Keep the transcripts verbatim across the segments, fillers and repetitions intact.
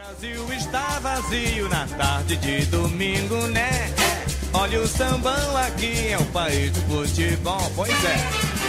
Brasil está vazio na tarde de domingo, né? Olha o sambão aqui, é o país do futebol, pois é.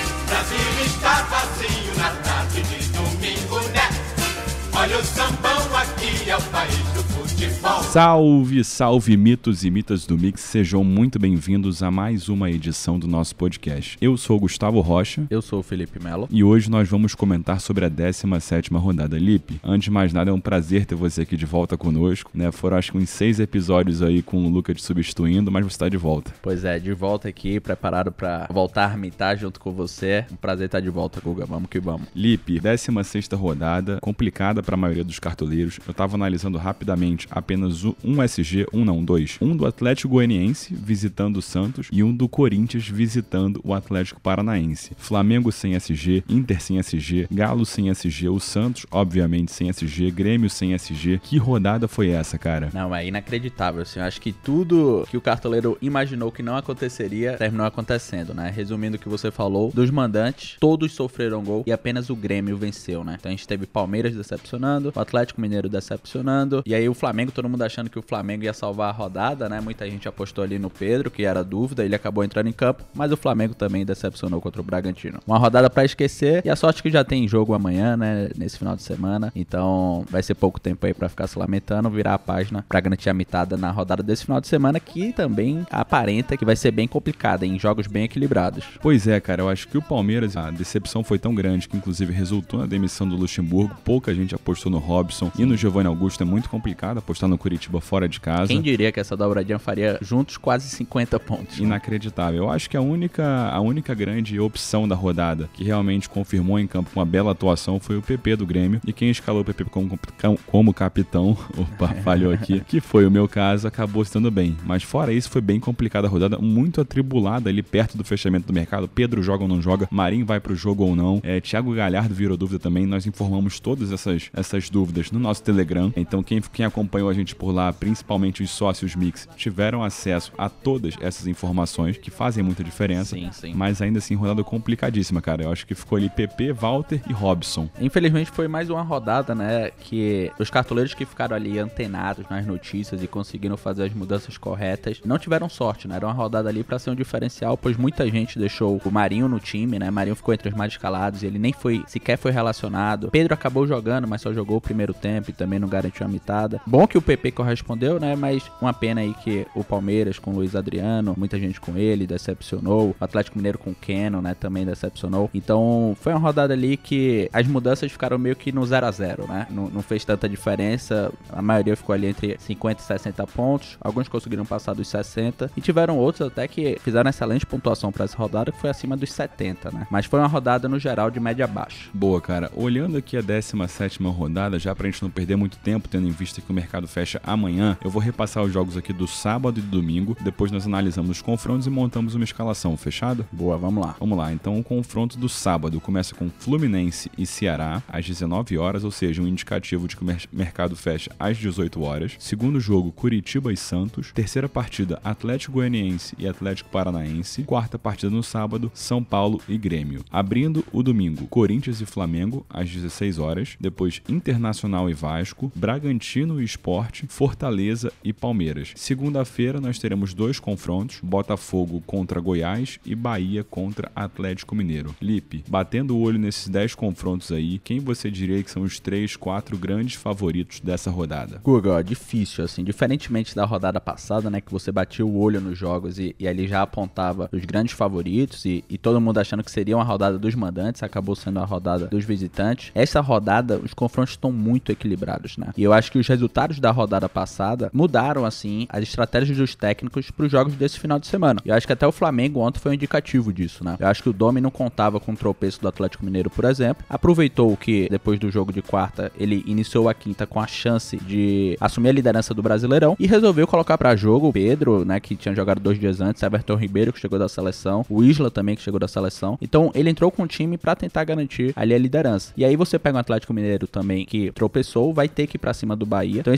Brasil está vazio na tarde de domingo, né? Olha o sambão aqui, é o país do futebol. Salve, salve mitos e mitas do Mix, sejam muito bem-vindos a mais uma edição do nosso podcast. Eu sou o Gustavo Rocha. Eu sou o Felipe Melo. E hoje nós vamos comentar sobre a décima sétima rodada. Lipe, antes de mais nada é um prazer ter você aqui de volta conosco, né? Foram acho que uns seis episódios aí com o Lucas te substituindo, mas você está de volta. Pois é, de volta aqui, preparado para voltar a armitar junto com você. Um prazer estar de volta, Guga. Vamos que vamos. Lipe, décima sexta rodada, complicada para a maioria dos cartoleiros. Eu tava analisando rapidamente apenas um S G, um não, dois. Um do Atlético Goianiense visitando o Santos e um do Corinthians visitando o Atlético Paranaense. Flamengo sem S G, Inter sem S G, Galo sem S G, o Santos obviamente sem S G, Grêmio sem S G. Que rodada foi essa, cara? Não, é inacreditável, assim. Eu acho que tudo que o cartoleiro imaginou que não aconteceria, terminou acontecendo, né? Resumindo o que você falou, dos mandantes, todos sofreram gol e apenas o Grêmio venceu, né? Então a gente teve Palmeiras decepcionando, o Atlético Mineiro decepcionando, e aí o Flamengo, todo mundo achando que o Flamengo ia salvar a rodada, né? Muita gente apostou ali no Pedro, que era dúvida, ele acabou entrando em campo, mas o Flamengo também decepcionou contra o Bragantino. Uma rodada pra esquecer, e a sorte que já tem jogo amanhã, né? Nesse final de semana, então vai ser pouco tempo aí pra ficar se lamentando, virar a página pra garantir a mitada na rodada desse final de semana, que também aparenta que vai ser bem complicada, em jogos bem equilibrados. Pois é, cara, eu acho que o Palmeiras, a decepção foi tão grande que inclusive resultou na demissão do Luxemburgo, pouca gente apostou no Robson e no Giovanni Augusto, é muito complicado apostar no Curitiba fora de casa. Quem diria que essa dobradinha faria juntos quase cinquenta pontos? Inacreditável. Eu acho que a única, a única grande opção da rodada que realmente confirmou em campo uma bela atuação foi o P P do Grêmio, e quem escalou o P P como, como capitão, opa, falhou aqui, que foi o meu caso, acabou estando bem. Mas fora isso, foi bem complicada a rodada, muito atribulada ali perto do fechamento do mercado. Pedro joga ou não joga, Marinho vai pro jogo ou não, é, Thiago Galhardo virou dúvida também. Nós informamos todas essas, essas dúvidas no nosso Telegram, então quem, quem acompanhou a gente por lá, principalmente os sócios Mix, tiveram acesso a todas essas informações que fazem muita diferença. Sim, sim. Mas ainda assim, rodada complicadíssima, cara. Eu acho que ficou ali P P, Walter e Robson. Infelizmente foi mais uma rodada, né, que os cartoleiros que ficaram ali antenados nas notícias e conseguiram fazer as mudanças corretas não tiveram sorte, né? Era uma rodada ali pra ser um diferencial, pois muita gente deixou o Marinho no time, né? Marinho ficou entre os mais escalados e ele nem foi, sequer foi relacionado. Pedro acabou jogando, mas só jogou o primeiro tempo e também não garantiu a mitada. Bom que o P P correspondeu, né? Mas uma pena aí que o Palmeiras com o Luiz Adriano, muita gente com ele, decepcionou. O Atlético Mineiro com o Keno, né? Também decepcionou. Então foi uma rodada ali que as mudanças ficaram meio que no zero a zero, né? Não, não fez tanta diferença. A maioria ficou ali entre cinquenta e sessenta pontos. Alguns conseguiram passar dos sessenta. E tiveram outros até que fizeram excelente pontuação para essa rodada, que foi acima dos setenta, né? Mas foi uma rodada no geral de média baixa. Boa, cara. Olhando aqui a décima sétima rodada, já pra gente não perder muito tempo, tendo em vista que o mercado fecha amanhã, eu vou repassar os jogos aqui do sábado e do domingo, depois nós analisamos os confrontos e montamos uma escalação, fechado? Boa, vamos lá. Vamos lá, então o confronto do sábado começa com Fluminense e Ceará, às dezenove horas, ou seja, um indicativo de que o mer- mercado fecha às dezoito horas. Segundo jogo, Curitiba e Santos. Terceira partida, Atlético Goianiense e Atlético Paranaense. Quarta partida no sábado, São Paulo e Grêmio. Abrindo o domingo, Corinthians e Flamengo, às dezesseis horas. Depois, Internacional e Vasco, Bragantino e Sport, Fortaleza e Palmeiras. Segunda-feira, nós teremos dois confrontos, Botafogo contra Goiás e Bahia contra Atlético Mineiro. Lipe, batendo o olho nesses dez confrontos aí, quem você diria que são os três, quatro grandes favoritos dessa rodada? Guga, ó, difícil, assim, diferentemente da rodada passada, né, que você batia o olho nos jogos e, e ali já apontava os grandes favoritos e, e todo mundo achando que seria uma rodada dos mandantes, acabou sendo a rodada dos visitantes. Essa rodada, os confrontos estão muito equilibrados, né? E eu acho que os resultados da rodada passada mudaram, assim, as estratégias dos técnicos para os jogos desse final de semana. E eu acho que até o Flamengo ontem foi um indicativo disso, né? Eu acho que o Domi não contava com o tropeço do Atlético Mineiro, por exemplo. Aproveitou que, depois do jogo de quarta, ele iniciou a quinta com a chance de assumir a liderança do Brasileirão e resolveu colocar para jogo o Pedro, né, que tinha jogado dois dias antes, Everton Ribeiro, que chegou da seleção, o Isla também, que chegou da seleção. Então, ele entrou com o time para tentar garantir ali a liderança. E aí você pega um Atlético Mineiro também, que tropeçou, vai ter que ir pra cima do Bahia. Então, esse jogo, pra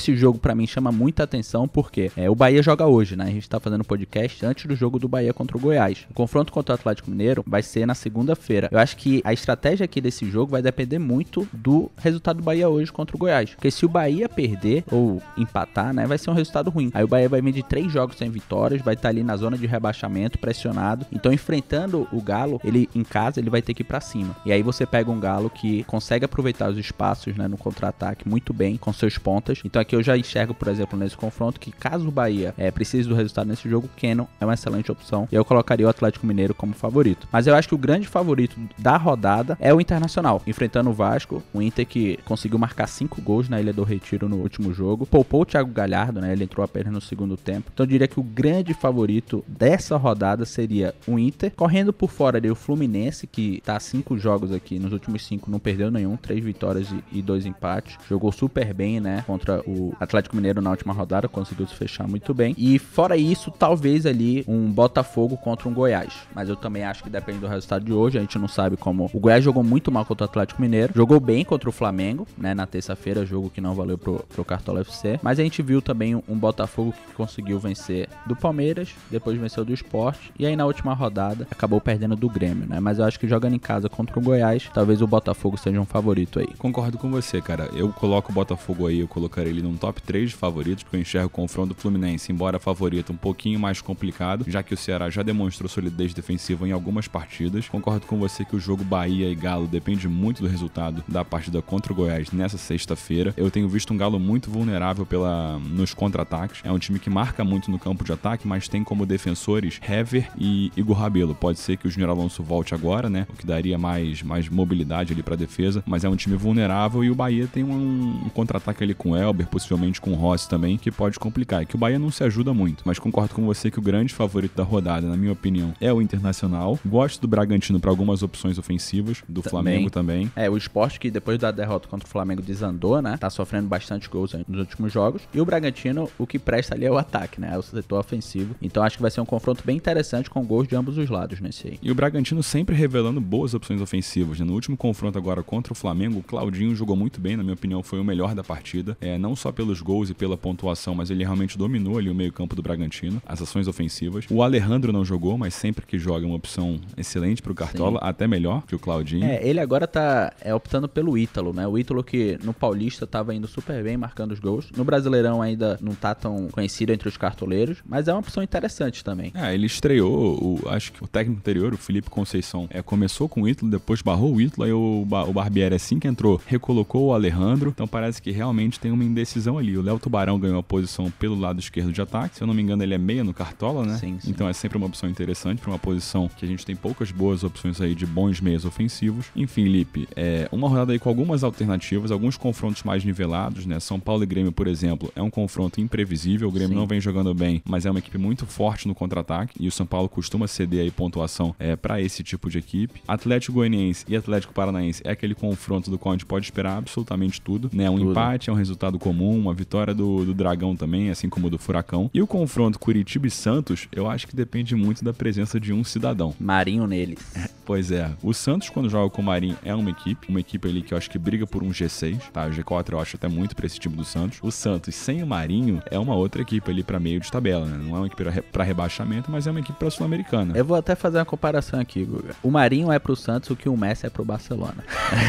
pra mim chama muita atenção porque é, o Bahia joga hoje, né? A gente tá fazendo podcast antes do jogo do Bahia contra o Goiás. O confronto contra o Atlético Mineiro vai ser na segunda-feira. Eu acho que a estratégia aqui desse jogo vai depender muito do resultado do Bahia hoje contra o Goiás. Porque se o Bahia perder ou empatar, né, vai ser um resultado ruim. Aí o Bahia vai vir de três jogos sem vitórias, vai estar ali na zona de rebaixamento, pressionado. Então, enfrentando o Galo, ele em casa, ele vai ter que ir pra cima. E aí você pega um Galo que consegue aproveitar os espaços, né, no contra-ataque muito bem, com seus pontas. Então aqui eu já enxergo, por exemplo, nesse confronto, que caso o Bahia é, precise do resultado nesse jogo, o Keno é uma excelente opção. E eu colocaria o Atlético Mineiro como favorito. Mas eu acho que o grande favorito da rodada é o Internacional, enfrentando o Vasco. O Inter que conseguiu marcar cinco gols na Ilha do Retiro no último jogo. Poupou o Thiago Galhardo, né? Ele entrou apenas no segundo tempo. Então eu diria que o grande favorito dessa rodada seria o Inter. Correndo por fora ali o Fluminense, que tá cinco jogos aqui, nos últimos cinco não perdeu nenhum, três vitórias e, e dois empates. Jogou super bem, né? Contra o Atlético Mineiro na última rodada, conseguiu se fechar muito bem. E fora isso, talvez ali um Botafogo contra um Goiás. Mas eu também acho que depende do resultado de hoje. A gente não sabe como. O Goiás jogou muito mal contra o Atlético Mineiro. Jogou bem contra o Flamengo, né? Na terça-feira, jogo que não valeu pro, pro Cartola F C. Mas a gente viu também um Botafogo que conseguiu vencer do Palmeiras, depois venceu do Sport. E aí na última rodada acabou perdendo do Grêmio, né? Mas eu acho que jogando em casa contra o Goiás, talvez o Botafogo seja um favorito aí. Concordo com você, cara. Eu coloco o Botafogo aí, eu colocaria ele num top três de favoritos, porque eu enxergo o confronto do Fluminense, embora favorito, um pouquinho mais complicado, já que o Ceará já demonstrou solidez defensiva em algumas partidas. Concordo com você que o jogo Bahia e Galo depende muito do resultado da partida contra o Goiás nessa sexta-feira. Eu tenho visto um Galo muito vulnerável pela, nos contra-ataques. É um time que marca muito no campo de ataque, mas tem como defensores Hever e Igor Rabelo. Pode ser que o Júnior Alonso volte agora, né? O que daria mais, mais mobilidade ali pra defesa, mas é um time vulnerável e o Bahia tem um, um contra-ataque ali com o Elber, possivelmente com o Rossi também, que pode complicar. É que o Bahia não se ajuda muito, mas concordo com você que o grande favorito da rodada, na minha opinião, é o Internacional. Gosto do Bragantino para algumas opções ofensivas, do também. Flamengo também. É, o Sport que depois da derrota contra o Flamengo desandou, né? Tá sofrendo bastante gols nos últimos jogos. E o Bragantino, o que presta ali é o ataque, né? É o setor ofensivo. Então acho que vai ser um confronto bem interessante com gols de ambos os lados nesse aí. E o Bragantino sempre revelando boas opções ofensivas, né? No último confronto agora contra o Flamengo, o Claudinho jogou muito bem, na minha opinião, foi o melhor da partida. É, não só pelos gols e pela pontuação, mas ele realmente dominou ali o meio-campo do Bragantino, as ações ofensivas. O Alejandro não jogou, mas sempre que joga é uma opção excelente pro Cartola, sim, até melhor que o Claudinho. É, ele agora tá é, optando pelo Ítalo, né? O Ítalo que no Paulista tava indo super bem, marcando os gols. No Brasileirão ainda não tá tão conhecido entre os cartoleiros, mas é uma opção interessante também. É, ele estreou, o, acho que o técnico anterior, o Felipe Conceição, é, começou com o Ítalo, depois barrou o Ítalo, aí o, o Barbieri, assim que entrou, recolocou o Alejandro, então parece que realmente tem uma indecisão ali. O Léo Tubarão ganhou a posição pelo lado esquerdo de ataque, se eu não me engano ele é meia no Cartola, né? Sim, sim. Então é sempre uma opção interessante para uma posição que a gente tem poucas boas opções aí de bons meias ofensivos. Enfim, Lipe, é uma rodada aí com algumas alternativas, alguns confrontos mais nivelados, né? São Paulo e Grêmio, por exemplo, é um confronto imprevisível, o Grêmio, sim, não vem jogando bem, mas é uma equipe muito forte no contra-ataque e o São Paulo costuma ceder aí pontuação é, para esse tipo de equipe. Atlético Goianiense e Atlético Paranaense é aquele confronto do qual a gente pode esperar absolutamente tudo, né? Um tudo. Empate é um resultado comum, uma vitória do, do Dragão também, assim como do Furacão. E o confronto Curitiba e Santos, eu acho que depende muito da presença de um cidadão. Marinho neles. Pois é. O Santos, quando joga com o Marinho, é uma equipe, uma equipe ali que eu acho que briga por um G seis, tá? O G quatro eu acho até muito pra esse time do Santos. O Santos sem o Marinho é uma outra equipe ali pra meio de tabela, né? Não é uma equipe pra, re- pra rebaixamento, mas é uma equipe pra Sul-Americana. Eu vou até fazer uma comparação aqui, Guga. O Marinho é pro Santos o que o Messi é pro Barcelona.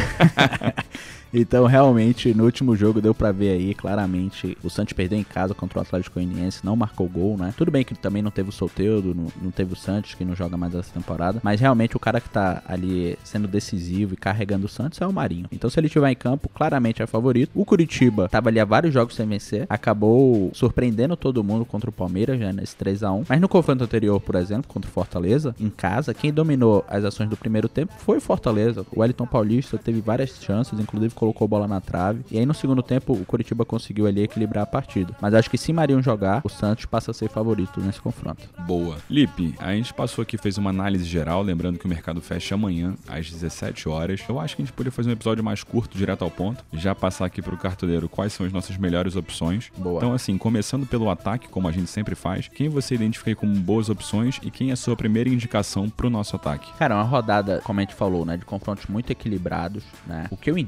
Então, realmente, no último jogo deu pra ver aí, claramente, o Santos perdeu em casa contra o Atlético Goianiense, não marcou gol, né? Tudo bem que também não teve o Soteldo, não, não teve o Santos, que não joga mais essa temporada, mas realmente o cara que tá ali sendo decisivo e carregando o Santos é o Marinho. Então, se ele estiver em campo, claramente é favorito. O Curitiba tava ali há vários jogos sem vencer, acabou surpreendendo todo mundo contra o Palmeiras, já nesse três a um, mas no confronto anterior, por exemplo, contra o Fortaleza, em casa, quem dominou as ações do primeiro tempo foi o Fortaleza. O Wellington Paulista teve várias chances, inclusive colocou bola na trave, e aí no segundo tempo o Curitiba conseguiu ali equilibrar a partida, mas acho que se Marinho jogar, o Santos passa a ser favorito nesse confronto. Boa. Lipe, a gente passou aqui, fez uma análise geral, lembrando que o mercado fecha amanhã às dezessete horas. Eu acho que a gente poderia fazer um episódio mais curto, direto ao ponto, já passar aqui pro cartoleiro quais são as nossas melhores opções. Boa. Então assim, começando pelo ataque, como a gente sempre faz, quem você identifica aí como boas opções e quem é a sua primeira indicação pro nosso ataque? Cara, uma rodada, como a gente falou, né, de confrontos muito equilibrados, né? O que eu indico aqui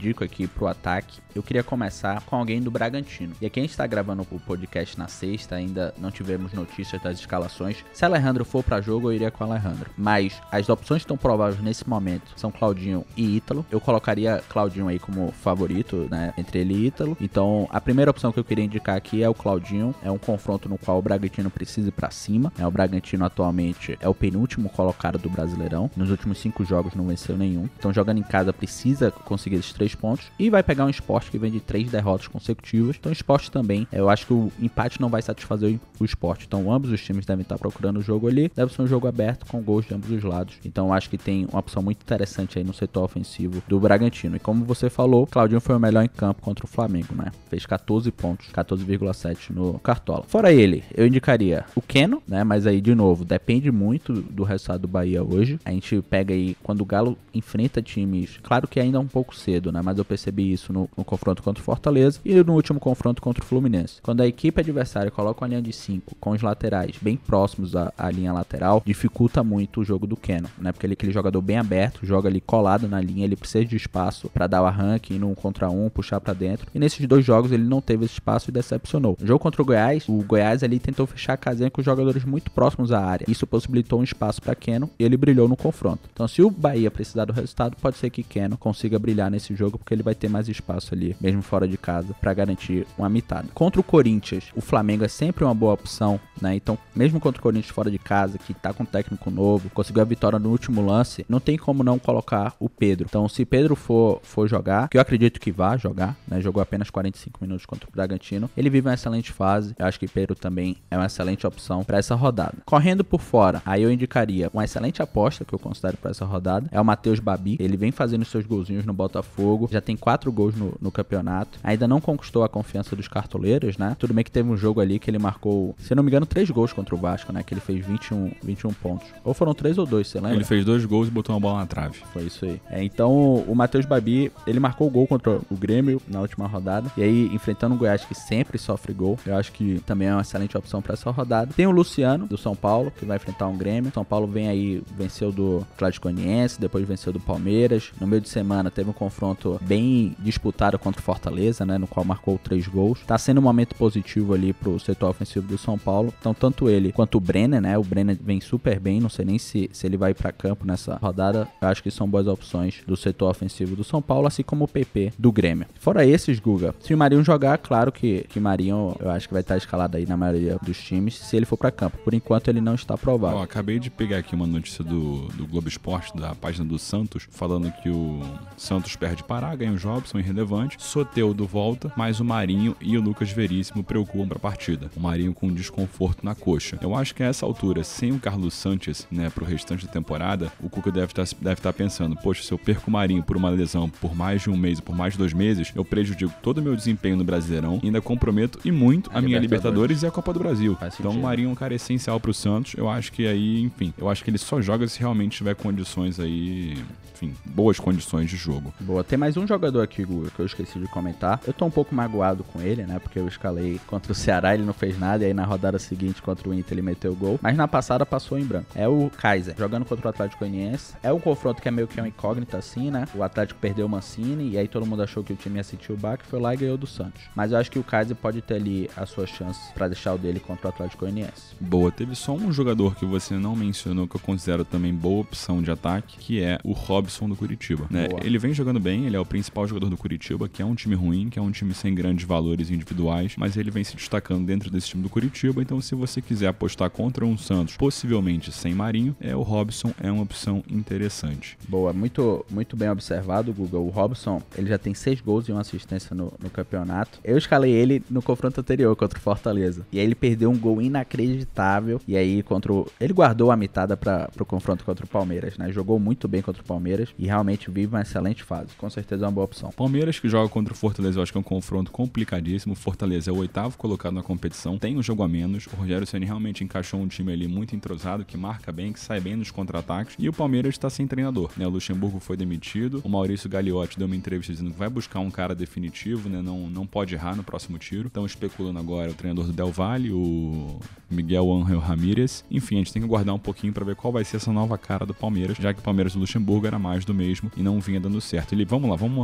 aqui pro ataque, eu queria começar com alguém do Bragantino. E aqui a gente tá gravando o podcast na sexta, ainda não tivemos notícias das escalações. Se Alejandro for pra jogo, eu iria com o Alejandro. Mas as opções que estão prováveis nesse momento são Claudinho e Ítalo. Eu colocaria Claudinho aí como favorito, né, entre ele e Ítalo. Então, a primeira opção que eu queria indicar aqui é o Claudinho. É um confronto no qual o Bragantino precisa ir pra cima. É, o Bragantino atualmente é o penúltimo colocado do Brasileirão. Nos últimos cinco jogos não venceu nenhum. Então, jogando em casa, precisa conseguir esses três pontos. E vai pegar um Sport que vem de três derrotas consecutivas. Então, o Sport também, eu acho que o empate não vai satisfazer o Sport. Então, ambos os times devem estar procurando o jogo ali. Deve ser um jogo aberto com gols de ambos os lados. Então, eu acho que tem uma opção muito interessante aí no setor ofensivo do Bragantino. E como você falou, Claudinho foi o melhor em campo contra o Flamengo, né? Fez catorze pontos, catorze vírgula sete no Cartola. Fora ele, eu indicaria o Keno, né? Mas aí, de novo, depende muito do resultado do Bahia hoje. A gente pega aí, quando o Galo enfrenta times, claro que ainda é um pouco cedo, né? Mas eu percebi isso no, no confronto contra o Fortaleza e no último confronto contra o Fluminense. Quando a equipe adversária coloca uma linha de cinco com os laterais bem próximos à, à linha lateral, dificulta muito o jogo do Keno, né? Porque ele é aquele jogador bem aberto, joga ali colado na linha, ele precisa de espaço para dar o arranque, ir num contra um, puxar para dentro. E nesses dois jogos ele não teve esse espaço e decepcionou. No jogo contra o Goiás, o Goiás ali tentou fechar a casinha com os jogadores muito próximos à área. Isso possibilitou um espaço para Keno e ele brilhou no confronto. Então, se o Bahia precisar do resultado, pode ser que Keno consiga brilhar nesse jogo, porque ele vai ter mais espaço ali, mesmo fora de casa, para garantir uma mitada. Contra o Corinthians, o Flamengo é sempre uma boa opção, né? Então, mesmo contra o Corinthians fora de casa, que tá com um técnico novo, conseguiu a vitória no último lance, não tem como não colocar o Pedro. Então, se Pedro for, for jogar, que eu acredito que vá jogar, né? Jogou apenas quarenta e cinco minutos contra o Bragantino, ele vive uma excelente fase. Eu acho que Pedro também é uma excelente opção para essa rodada. Correndo por fora, aí eu indicaria uma excelente aposta que eu considero para essa rodada, é o Matheus Babi. Ele vem fazendo seus golzinhos no Botafogo, já tem quatro gols no, no campeonato, ainda não conquistou a confiança dos cartoleiros, né? Tudo bem que teve um jogo ali que ele marcou, se não me engano, três gols contra o Vasco, né? Que ele fez vinte e um, vinte e um pontos. Ou foram três ou dois, você lembra? Ele fez dois gols e botou uma bola na trave. Foi isso aí. É, então, o Matheus Babi, ele marcou o gol contra o Grêmio na última rodada. E aí, enfrentando o Goiás, que sempre sofre gol, eu acho que também é uma excelente opção para essa rodada. Tem o Luciano, do São Paulo, que vai enfrentar um Grêmio. São Paulo vem aí, venceu do Atlético Goianiense, depois venceu do Palmeiras. No meio de semana, teve um confronto bem disputado contra o Fortaleza, né? No qual marcou três gols. Tá sendo um momento positivo ali pro setor ofensivo do São Paulo. Então, tanto ele quanto o Brenner, né? O Brenner vem super bem. Não sei nem se, se ele vai para campo nessa rodada. Eu acho que são boas opções do setor ofensivo do São Paulo, assim como o P P do Grêmio. Fora esses, Guga, se o Marinho jogar, claro que, que Marinho, eu acho que vai estar escalado aí na maioria dos times, se ele for para campo. Por enquanto, ele não está provável. Ó, acabei de pegar aqui uma notícia do, do Globo Esporte, da página do Santos, falando que o Santos perde Pará, ganha o Jobson, irrelevante. Soteldo volta, mas o Marinho e o Lucas Veríssimo preocupam para a partida. O Marinho com desconforto na coxa. Eu acho que a essa altura, sem o Carlos Sanches, né, pro restante da temporada, o Cuca deve estar deve estar pensando, poxa, se eu perco o Marinho por uma lesão por mais de um mês ou por mais de dois meses, eu prejudico todo o meu desempenho no Brasileirão e ainda comprometo e muito a, a minha Libertadores. Libertadores e a Copa do Brasil. Faz então sentido. O Marinho é um cara essencial pro Santos. Eu acho que aí, enfim, eu acho que ele só joga se realmente tiver condições aí, enfim, boas condições de jogo. Boa, tem mais um jogador aqui, Guga, que eu esqueci de comentar. Eu tô um pouco magoado com ele, né, porque eu escalei contra o Ceará, ele não fez nada, e aí na rodada seguinte contra o Inter ele meteu o gol, mas na passada passou em branco. É o Kaiser, jogando contra o Atlético Goianiense. É um confronto que é meio que uma incógnita assim, né, o Atlético perdeu o Mancini, e aí todo mundo achou que o time ia sentir o baque, foi lá e ganhou do Santos. Mas eu acho que o Kaiser pode ter ali as suas chances pra deixar o dele contra o Atlético Goianiense. Boa, teve só um jogador que você não mencionou, que eu considero também boa opção de ataque, que é o Robson do Curitiba, né? Ele vem jogando bem, ele é o principal jogador do Curitiba, que é um time ruim, que é um time sem grandes valores individuais, mas ele vem se destacando dentro desse time do Curitiba. Então, se você quiser apostar contra um Santos, possivelmente sem Marinho, é o Robson é uma opção interessante. Boa, muito, muito bem observado, Guga. O Robson, ele já tem seis gols e uma assistência no, no campeonato. Eu escalei ele no confronto anterior contra o Fortaleza, e aí ele perdeu um gol inacreditável, e aí contra o... ele guardou a mitada para o confronto contra o Palmeiras, né? Jogou muito bem contra o Palmeiras e realmente vive uma excelente fase. Com certeza é uma boa opção. Palmeiras que joga contra o Fortaleza, eu acho que é um confronto complicadíssimo. O Fortaleza é o oitavo colocado na competição, tem um jogo a menos. O Rogério Ceni realmente encaixou um time ali muito entrosado, que marca bem, que sai bem nos contra-ataques. E o Palmeiras está sem treinador, né? O Luxemburgo foi demitido. O Maurício Gagliotti deu uma entrevista dizendo que vai buscar um cara definitivo, né? Não, não pode errar no próximo tiro. Estão especulando agora o treinador do Del Valle, o Miguel Ángel Ramírez. Enfim, a gente tem que aguardar um pouquinho para ver qual vai ser essa nova cara do Palmeiras, já que o Palmeiras do Luxemburgo era mais do mesmo e não vinha dando certo. Ele, vamos lá, vamos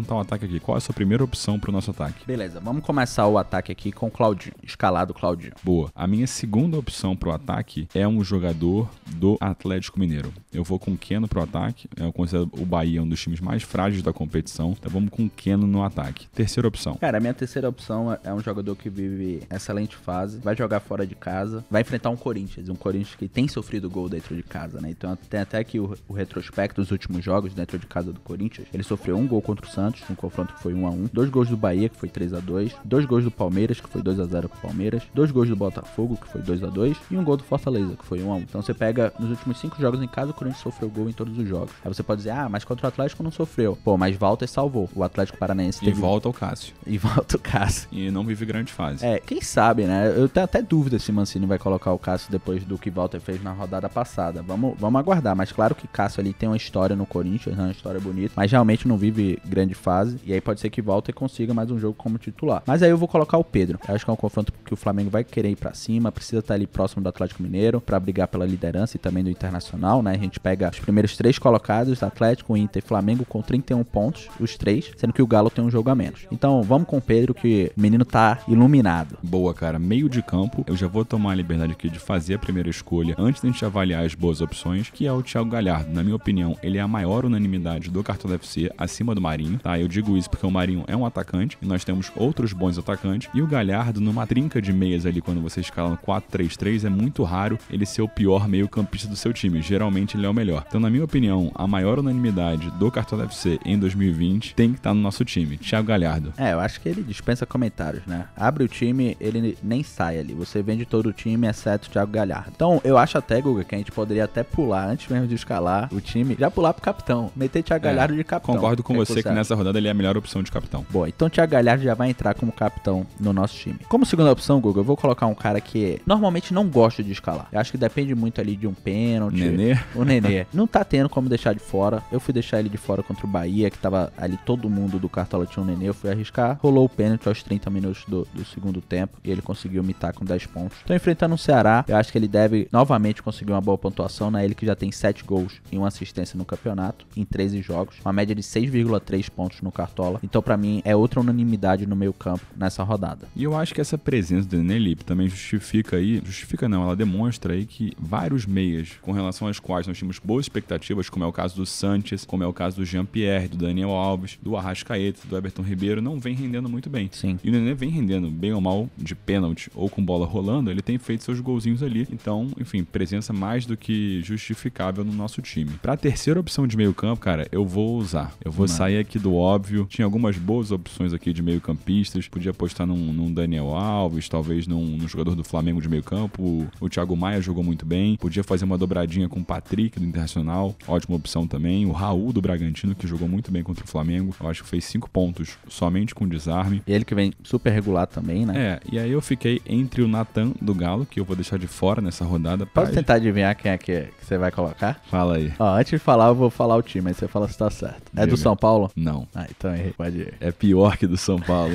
montar o ataque aqui. Qual é a sua primeira opção pro nosso ataque? Beleza, vamos começar o ataque aqui com o Claudinho, escalado Claudinho. Boa. A minha segunda opção pro ataque é um jogador do Atlético Mineiro. Eu vou com o Keno pro ataque. Eu considero o Bahia um dos times mais frágeis da competição. Então vamos com o Keno no ataque. Terceira opção. Cara, a minha terceira opção é um jogador que vive excelente fase, vai jogar fora de casa, vai enfrentar um Corinthians, um Corinthians que tem sofrido gol dentro de casa, né? Então tem até aqui o, o retrospecto dos últimos jogos dentro de casa do Corinthians. Ele sofreu um gol contra o Santos, um confronto que foi um a um, dois gols do Bahia, que foi três a dois, dois gols do Palmeiras, que foi dois a zero pro Palmeiras, dois gols do Botafogo, que foi dois a dois, e um gol do Fortaleza, que foi um a um. Então você pega nos últimos cinco jogos em casa, o Corinthians sofreu gol em todos os jogos. Aí você pode dizer, ah, mas contra o Atlético não sofreu. Pô, mas Walter salvou. O Atlético Paranaense teve... E volta o Cássio. E volta o Cássio. E não vive grande fase. É, quem sabe, né? Eu tenho até dúvida se Mancini vai colocar o Cássio depois do que Walter fez na rodada passada. Vamos, vamos aguardar. Mas claro que Cássio ali tem uma história no Corinthians, né? Uma história bonita. Mas realmente não vive grande fase. E aí pode ser que Walter consiga mais um jogo como titular. Mas aí eu vou colocar o Pedro. Eu acho que é um confronto que o Flamengo vai querer ir pra cima. Precisa estar ali próximo do Atlético Mineiro pra brigar pela liderança e também do Internacional, né? A gente pega os primeiros três colocados, Atlético, Inter e Flamengo, com trinta e um pontos, os três, sendo que o Galo tem um jogo a menos. Então vamos com o Pedro, que o menino tá iluminado. Boa, cara. Meio de campo, eu já vou tomar a liberdade aqui de fazer a primeira escolha antes da gente avaliar as boas opções, que é o Thiago Galhardo. Na minha opinião, ele é a maior unanimidade do Cartola F C acima do Marinho, tá? Eu digo isso porque o Marinho é um atacante e nós temos outros bons atacantes, e o Galhardo, numa trinca de meias ali, quando você escala no quatro três três, é muito raro ele ser o pior meio campista do seu time. Geralmente ele é o melhor. Então, na minha opinião, a maior unanimidade do Cartola F C em dois mil e vinte tem que estar no nosso time. Thiago Galhardo. É, eu acho que ele dispensa comentários, né? Abre o time, ele nem sai ali. Você vende todo o time, exceto o Thiago Galhardo. Então, eu acho até, Guga, que a gente poderia até pular, antes mesmo de escalar o time, já pular pro capitão. Meter Thiago é, Galhardo de capitão. Concordo com que você que, que nessa rodada ele é a melhor opção de capitão. Bom, então o Thiago Galhardo já vai entrar como capitão no nosso time. Como segunda opção, Guga, eu vou colocar um cara que normalmente não gosta de escalar. Eu acho que depende muito ali de um pênalti. Nenê? O Nenê. Não tá tendo como deixar de fora. Eu fui deixar ele de fora contra o Bahia, que tava ali todo mundo do Cartola tinha um Nenê. Eu fui arriscar. Rolou o pênalti aos trinta minutos do, do segundo tempo e ele conseguiu mitar com dez pontos. Tô enfrentando o Ceará. Eu acho que ele deve novamente conseguir uma boa pontuação, né? Ele que já tem sete gols e uma assistência no campeonato, em treze jogos. Uma média de seis vírgula três pontos no Cartola. Então, pra mim, é outra unanimidade no meio campo nessa rodada. E eu acho que essa presença do Nenê Lipe também justifica aí, justifica não, ela demonstra aí que vários meias com relação às quais nós tínhamos boas expectativas, como é o caso do Sanches, como é o caso do Jean-Pierre, do Daniel Alves, do Arrascaeta, do Everton Ribeiro, não vem rendendo muito bem. Sim. E o Nenê vem rendendo bem ou mal de pênalti ou com bola rolando, ele tem feito seus golzinhos ali. Então, enfim, presença mais do que justificável no nosso time. Pra terceira opção de meio campo, cara, eu vou usar. Eu vou não. sair aqui do óbvio. Tinha algumas boas opções aqui de meio campistas. Podia apostar num, num Daniel Alves, talvez num, num jogador do Flamengo de meio campo. O, o Thiago Maia jogou muito bem. Podia fazer uma dobradinha com o Patrick do Internacional. Ótima opção também. O Raul do Bragantino, que jogou muito bem contra o Flamengo. Eu acho que fez cinco pontos somente com desarme. Ele que vem super regular também, né? É, e aí eu fiquei entre o Natan do Galo, que eu vou deixar de fora nessa rodada. Pode Paz. tentar adivinhar quem é que, que você vai colocar? Fala aí. Ó, antes de falar, eu vou falar o time, aí você fala se tá certo. É Diga. do São Paulo? Não. Ah, então errei, pode ir. É pior que do São Paulo.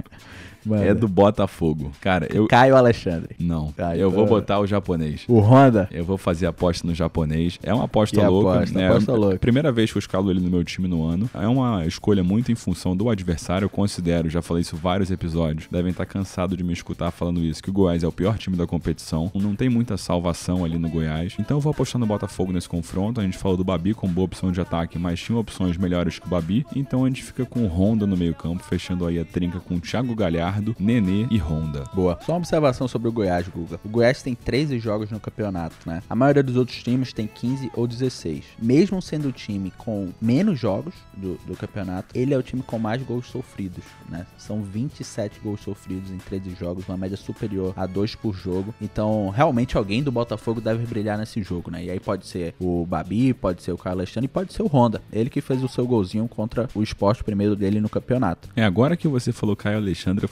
Mano. É do Botafogo. Cara, eu... Caio Alexandre. Não. Ah, eu então... vou botar o japonês. O Honda? Eu vou fazer aposta no japonês. É uma aposta que louca. Aposta, né? aposta louca. Primeira vez que eu escalo ele no meu time no ano. É uma escolha muito em função do adversário. Eu considero, já falei isso em vários episódios, devem estar cansados de me escutar falando isso, que o Goiás é o pior time da competição. Não tem muita salvação ali no Goiás. Então eu vou apostar no Botafogo nesse confronto. A gente falou do Babi com boa opção de ataque, mas tinha opções melhores que o Babi. Então a gente fica com o Honda no meio campo, fechando aí a trinca com o Thiago Galhardo, Nenê e Honda. Boa. Só uma observação sobre o Goiás, Guga. O Goiás tem treze jogos no campeonato, né? A maioria dos outros times tem quinze ou dezesseis. Mesmo sendo o time com menos jogos do, do campeonato, ele é o time com mais gols sofridos, né? São vinte e sete gols sofridos em treze jogos, uma média superior a dois por jogo. Então, realmente alguém do Botafogo deve brilhar nesse jogo, né? E aí pode ser o Babi, pode ser o Caio Alexandre e pode ser o Honda. Ele que fez o seu golzinho contra o Sport, primeiro dele no campeonato. É, agora que você falou Caio Alexandre, eu fiquei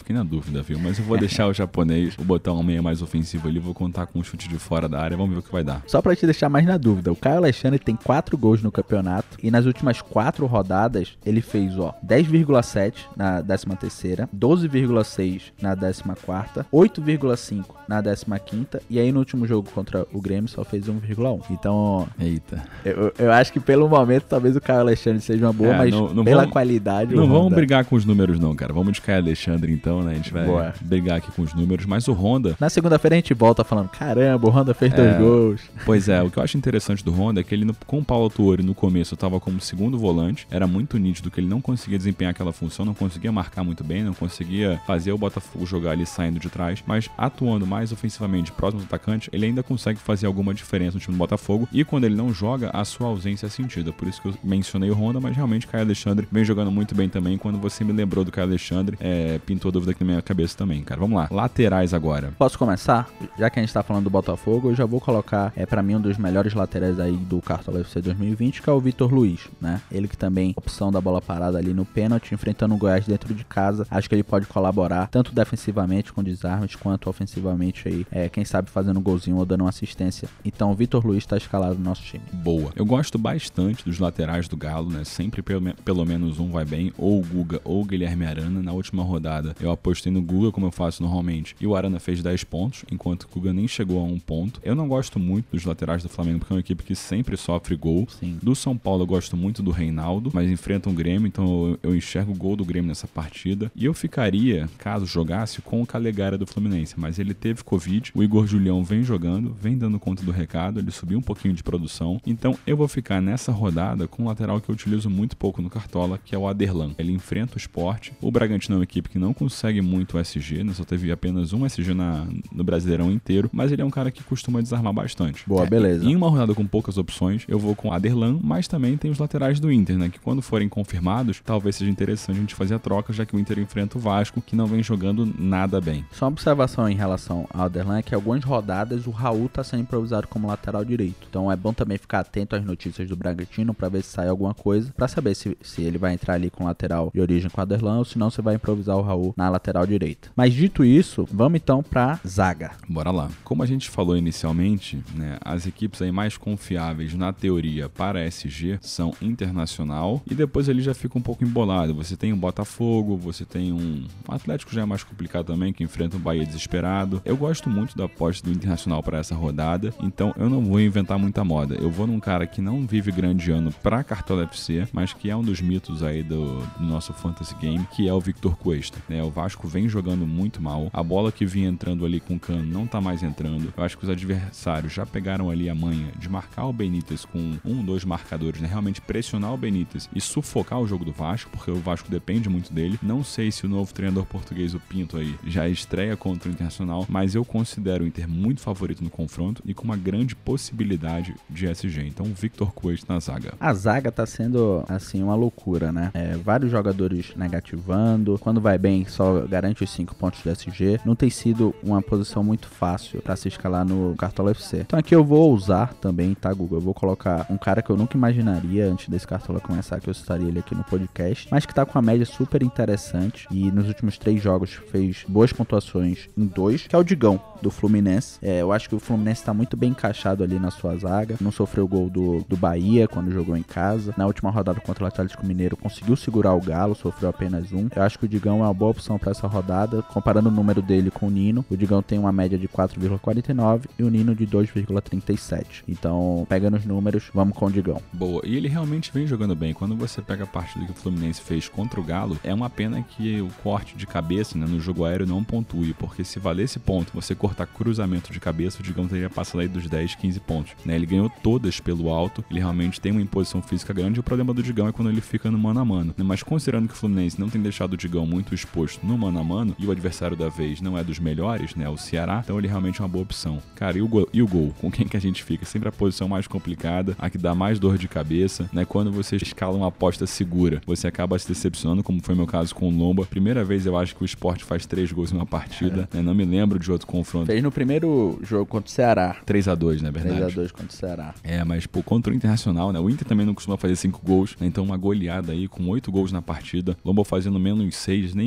fiquei na dúvida, viu? Mas eu vou deixar o japonês, vou botar um meia mais ofensivo ali, vou contar com um chute de fora da área, vamos ver o que vai dar. Só pra te deixar mais na dúvida, o Caio Alexandre tem quatro gols no campeonato e nas últimas quatro rodadas ele fez, ó, dez vírgula sete na décima terceira, doze vírgula seis na décima quarta, oito vírgula cinco na décima quinta e aí no último jogo contra o Grêmio só fez um vírgula um. Então, eita. Eu, eu acho que pelo momento talvez o Caio Alexandre seja uma boa, é, mas não, não pela vamos, qualidade... Não vamos brigar com os números não, cara. Vamos de Caio Alexandre então, né? A gente vai boa. brigar aqui com os números, mas o Honda... Na segunda-feira a gente volta falando, caramba, o Honda fez é, dois gols. Pois é, o que eu acho interessante do Honda é que ele, no, com o Paulo Tuori no começo, estava como segundo volante, era muito nítido que ele não conseguia desempenhar aquela função, não conseguia marcar muito bem, não conseguia fazer o Botafogo jogar ali saindo de trás, mas atuando mais ofensivamente próximo do atacante, ele ainda consegue fazer alguma diferença no time do Botafogo e quando ele não joga, a sua ausência é sentida. Por isso que eu mencionei o Honda, mas realmente Caio Alexandre vem jogando muito bem também. Quando você me lembrou do Caio Alexandre, é, pintou a dúvida aqui na minha cabeça também, cara. Vamos lá, laterais agora. Posso começar? Já que a gente tá falando do Botafogo, eu já vou colocar, é pra mim, um dos melhores laterais aí do Cartola F C dois mil e vinte, que é o Vitor Luiz, né? Ele que também, opção da bola parada ali no pênalti, enfrentando o Goiás dentro de casa. Acho que ele pode colaborar, tanto defensivamente com desarmes, quanto ofensivamente aí, é, quem sabe fazendo um golzinho ou dando uma assistência. Então o Vitor Luiz tá escalado no nosso time. Boa. Eu gosto bastante dos laterais do Galo, né? Sempre pelo, pelo menos um vai bem, ou o Guga ou o Guilherme Arana. Na última rodada eu apostei no Guga, como eu faço normalmente, e o Arana fez dez pontos, enquanto o Guga nem chegou a um ponto. Eu não gosto muito dos laterais do Flamengo, porque é uma equipe que sempre sofre gol. Sim. Do São Paulo eu gosto muito do Reinaldo, mas enfrenta um Grêmio, então eu, eu enxergo o gol do Grêmio nessa partida. E eu ficaria, caso jogasse, com o Calegari do Fluminense, mas ele teve Covid, o Igor Julião vem jogando, vem dando conta do recado, ele subiu um pouquinho de produção, então eu vou ficar nessa rodada com um lateral que eu utilizo muito pouco no Cartola, que é o Aderlan. Ele enfrenta o Sport, o Bragantino é uma equipe que não consegue muito o S G, né? Só teve apenas um S G na, no Brasileirão inteiro, mas ele é um cara que costuma desarmar bastante. Boa, é, beleza. Em uma rodada com poucas opções, eu vou com o Aderlan, mas também tem os laterais do Inter, né? Que quando forem confirmados, talvez seja interessante a gente fazer a troca, já que o Inter enfrenta o Vasco, que não vem jogando nada bem. Só uma observação em relação ao Aderlan é que algumas rodadas o Raul tá sendo improvisado como lateral direito. Então é bom também ficar atento às notícias do Bragantino pra ver se sai alguma coisa, pra saber se, se ele vai entrar ali com lateral de origem com o Aderlan ou se não você vai improvisar o Raul na lateral direita. Mas dito isso, vamos então pra zaga. Bora lá. Como a gente falou inicialmente, né, as equipes aí mais confiáveis na teoria para S G são Internacional e depois ele já fica um pouco embolado. Você tem um Botafogo, você tem um o Atlético já é mais complicado também, que enfrenta o Bahia desesperado. Eu gosto muito da aposta do Internacional para essa rodada, então eu não vou inventar muita moda. Eu vou num cara que não vive grande ano pra Cartola F C, mas que é um dos mitos aí do, do nosso Fantasy Game, que é o Victor Cuesta, né? O Vasco vem jogando muito mal, a bola que vinha entrando ali com o Cano não tá mais entrando. Eu acho que os adversários já pegaram ali a manha de marcar o Benítez com um, dois marcadores, né? Realmente pressionar o Benítez e sufocar o jogo do Vasco, porque o Vasco depende muito dele. Não sei se o novo treinador português, o Pinto aí, já estreia contra o Internacional, mas eu considero o Inter muito favorito no confronto e com uma grande possibilidade de S G. Então, Victor Cuesta na zaga. A zaga tá sendo, assim, uma loucura, né? É, vários jogadores negativando. Quando vai bem, só garante os cinco pontos de S G. Não tem sido uma posição muito fácil pra se escalar no Cartola F C. Então aqui eu vou usar também, tá, Google? Eu vou colocar um cara que eu nunca imaginaria antes desse Cartola começar, que eu citaria ele aqui no podcast, mas que tá com uma média super interessante e nos últimos três jogos fez boas pontuações em dois, que é o Digão, do Fluminense. É, eu acho que o Fluminense tá muito bem encaixado ali na sua zaga. Não sofreu gol do, do Bahia quando jogou em casa. Na última rodada contra o Atlético Mineiro conseguiu segurar o Galo, sofreu apenas um. Eu acho que o Digão é uma boa opção para essa rodada. Comparando o número dele com o Nino, o Digão tem uma média de quatro vírgula quarenta e nove e o Nino de dois vírgula trinta e sete. Então, pega nos números, vamos com o Digão. Boa, e ele realmente vem jogando bem. Quando você pega a partida que o Fluminense fez contra o Galo, é uma pena que o corte de cabeça, né, no jogo aéreo não pontue, porque se valesse ponto, você cortar cruzamento de cabeça, o Digão teria passado aí dos dez, quinze pontos, né? Ele ganhou todas pelo alto, ele realmente tem uma imposição física grande, e o problema do Digão é quando ele fica no mano a mano, né? Mas considerando que o Fluminense não tem deixado o Digão muito exposto no mano a mano, e o adversário da vez não é dos melhores, né, o Ceará, então ele realmente é uma boa opção. Cara, e o gol? E o gol? Com quem que a gente fica? Sempre a posição mais complicada, a que dá mais dor de cabeça, né? Quando você escala uma aposta segura, você acaba se decepcionando, como foi meu caso com o Lomba. Primeira vez eu acho que o Sport faz três gols em uma partida, é. né? Não me lembro de outro confronto. Fez no primeiro jogo contra o Ceará. três a dois, né, verdade? três a dois contra o Ceará. É, mas pô, contra o Internacional, né? O Inter também não costuma fazer cinco gols, né? Então uma goleada aí com oito gols na partida. Lomba fazendo menos seis, nenhuma mísera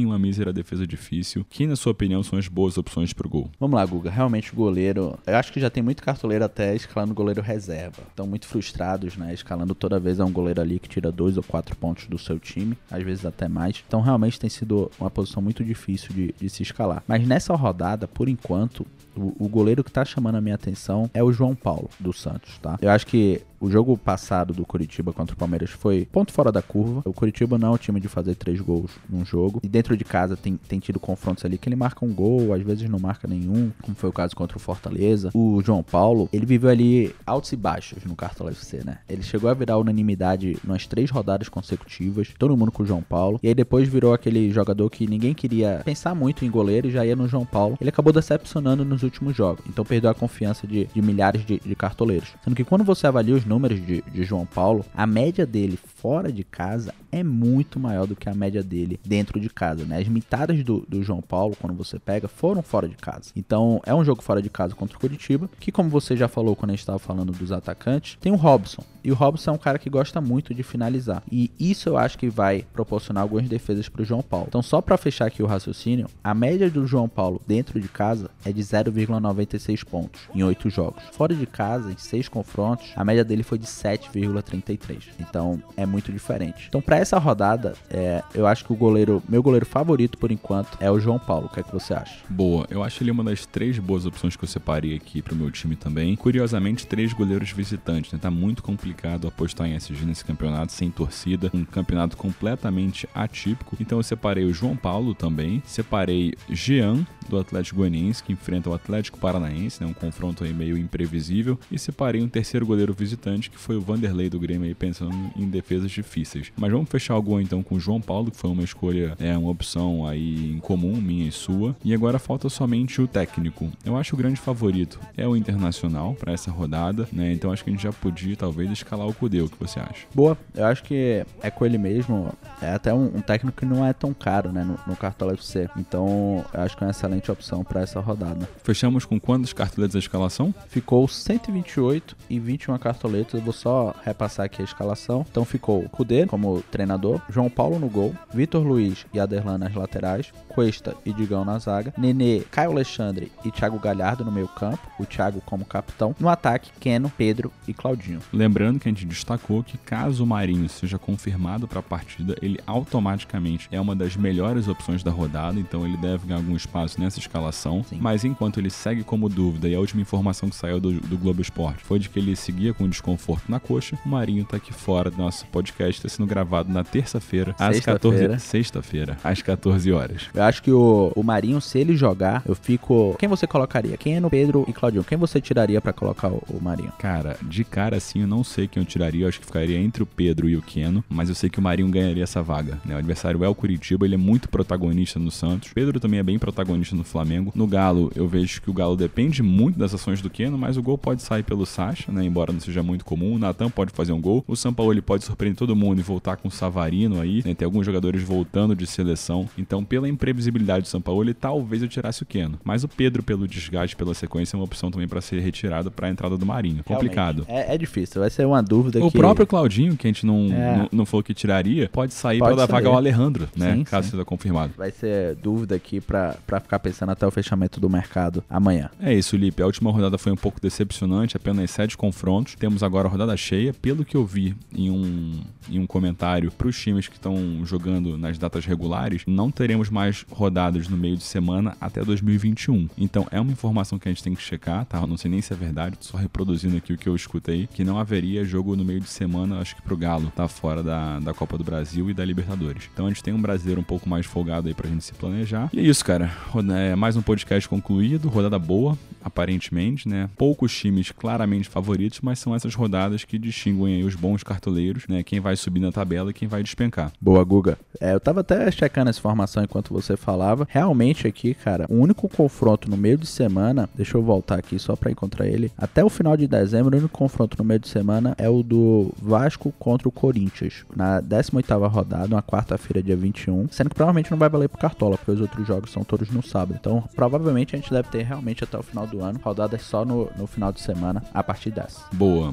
zagueiro, a defesa difícil. Quem, na sua opinião, são as boas opções pro gol? Vamos lá, Guga. Realmente o goleiro... Eu acho que já tem muito cartoleiro até escalando goleiro reserva. Estão muito frustrados, né? Escalando toda vez é um goleiro ali que tira dois ou quatro pontos do seu time. Às vezes até mais. Então realmente tem sido uma posição muito difícil de, de se escalar. Mas nessa rodada, por enquanto, o, o goleiro que tá chamando a minha atenção é o João Paulo, do Santos, tá? Eu acho que o jogo passado do Coritiba contra o Palmeiras foi ponto fora da curva. O Coritiba não é um time de fazer três gols num jogo. E dentro de casa tem, tem tido confrontos ali que ele marca um gol, às vezes não marca nenhum, como foi o caso contra o Fortaleza. O João Paulo, ele viveu ali altos e baixos no Cartola F C, né? Ele chegou a virar unanimidade nas três rodadas consecutivas, todo mundo com o João Paulo. E aí depois virou aquele jogador que ninguém queria pensar muito em goleiro e já ia no João Paulo. Ele acabou decepcionando nos últimos jogos. Então perdeu a confiança de, de milhares de, de cartoleiros. Sendo que quando você avalia os números de, de João Paulo, a média dele fora de casa é muito maior do que a média dele dentro de casa, né? As mitadas do, do João Paulo, quando você pega, foram fora de casa. Então, é um jogo fora de casa contra o Coritiba, que como você já falou quando a gente estava falando dos atacantes, tem o Robson. E o Robson é um cara que gosta muito de finalizar. E isso eu acho que vai proporcionar algumas defesas para o João Paulo. Então, só para fechar aqui o raciocínio, a média do João Paulo dentro de casa é de zero vírgula noventa e seis pontos em oito jogos. Fora de casa, em seis confrontos, a média dele foi de sete vírgula trinta e três. Então, é muito diferente. Então, para essa rodada, é, eu acho que o goleiro, meu goleiro favorito por enquanto é o João Paulo. O que é que você acha? Boa, eu acho ele uma das três boas opções que eu separei aqui pro meu time também. Curiosamente, três goleiros visitantes, né? Tá muito complicado apostar em S G nesse campeonato, sem torcida, um campeonato completamente atípico. Então eu separei o João Paulo também, separei Jean, do Atlético Goianiense, que enfrenta o Atlético Paranaense, né? Um confronto aí meio imprevisível, e separei um terceiro goleiro visitante, que foi o Vanderlei do Grêmio, aí pensando em defesas difíceis. Mas vamos fechar o gol então com o João Paulo, que foi uma escolha, é uma opção aí em comum, minha e sua. E agora falta somente o técnico. Eu acho que o grande favorito é o Internacional para essa rodada, né? Então acho que a gente já podia talvez escalar o Cudê. O que você acha? Boa, eu acho que é com ele mesmo. É até um, um técnico que não é tão caro, né, no, no Cartola F C. Então eu acho que é uma excelente opção para essa rodada. Fechamos com quantas cartoletas a escalação? Ficou cento e vinte e oito e vinte e uma cartoletas. Eu vou só repassar aqui a escalação. Então ficou Cudê como treinador, João Paulo no gol, Vitor Luiz e Aderlan nas laterais, Cuesta e Digão na zaga, Nenê, Caio Alexandre e Thiago Galhardo no meio campo, o Thiago como capitão. No ataque, Keno, Pedro e Claudinho. Lembrando que a gente destacou que caso o Marinho seja confirmado para a partida, ele automaticamente é uma das melhores opções da rodada, então ele deve ganhar algum espaço nessa escalação. Sim. Mas enquanto ele segue como dúvida, e a última informação que saiu do, do Globo Esporte foi de que ele seguia com desconforto na coxa, o Marinho tá aqui fora do nosso podcast, está sendo gravado na terça-feira, às quatorze... Sexta-feira, às quatorze horas. Eu acho que o, o Marinho, se ele jogar, eu fico... Quem você colocaria? Keno, Pedro e Claudinho. Quem você tiraria pra colocar o, o Marinho? Cara, de cara assim, eu não sei quem eu tiraria. Eu acho que ficaria entre o Pedro e o Keno, mas eu sei que o Marinho ganharia essa vaga, né? O adversário é o Curitiba, ele é muito protagonista no Santos. Pedro também é bem protagonista no Flamengo. No Galo, eu vejo que o Galo depende muito das ações do Keno, mas o gol pode sair pelo Sacha, né? Embora não seja muito comum. O Natan pode fazer um gol. O Sampaoli pode surpreender todo mundo e voltar com o Savarino aí, né? Tem alguns jogadores voltando de seleção. Então, pela imprevisibilidade do Sampaoli, talvez eu tirasse o Keno. Mas o Pedro, pelo desgaste, pela sequência, é uma opção também para ser retirado para a entrada do Marinho. Complicado. É, é difícil, vai ser uma dúvida o que... O próprio Claudinho, que a gente não, é. não, não falou que tiraria, pode sair Pode para dar sair. vaga ao Alejandro, né? Sim, caso sim. seja confirmado. Vai ser dúvida aqui pra, pra ficar pensando até o fechamento do mercado amanhã. É isso, Lipe. A última rodada foi um pouco decepcionante, apenas sete confrontos. Temos agora a rodada cheia. Pelo que eu vi em um, em um comentário para os times que estão jogando nas datas regulares, não teremos mais rodadas no meio de semana até dois mil e vinte e um. Então é uma informação que a gente tem que checar, tá? Eu não sei nem se é verdade, tô só reproduzindo aqui o que eu escutei, que não haveria jogo no meio de semana, acho que pro Galo tá fora da, da Copa do Brasil e da Libertadores. Então a gente tem um brasileiro um pouco mais folgado aí pra gente se planejar. E é isso, cara. É mais um podcast concluído, rodada boa, aparentemente, né? Poucos times claramente favoritos, mas são essas rodadas que distinguem aí os bons cartoleiros, né? Quem vai subir na tabela e quem vai despencar. Boa, Guga. É, eu tava até checando essa informação enquanto você falava. Realmente aqui, cara, o único confronto no meio de semana, deixa eu voltar aqui só pra encontrar ele, até o final de dezembro, o único confronto no meio de semana é o do Vasco contra o Corinthians, na décima oitava rodada, uma quarta-feira, dia vinte e um, sendo que provavelmente não vai valer pro Cartola, porque os outros jogos são todos no sábado. Então, provavelmente a gente deve ter realmente até o final do ano rodadas só no, no final de semana, a partir dessa. Boa,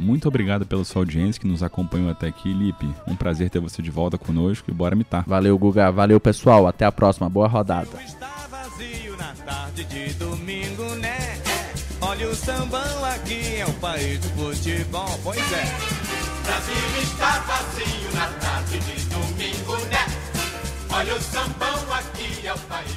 Muito obrigado pela sua audiência que nos acompanhou até aqui, Lipe. Um prazer ter você de volta conosco e bora mitar. Valeu, Guga. Valeu, pessoal. Até a próxima. Boa rodada. Está vazio na tarde de domingo, né? Olha o sambão aqui, é o país do futebol, pois é. Brasil está vazio na tarde de domingo, né? Olha o sambão aqui, é o país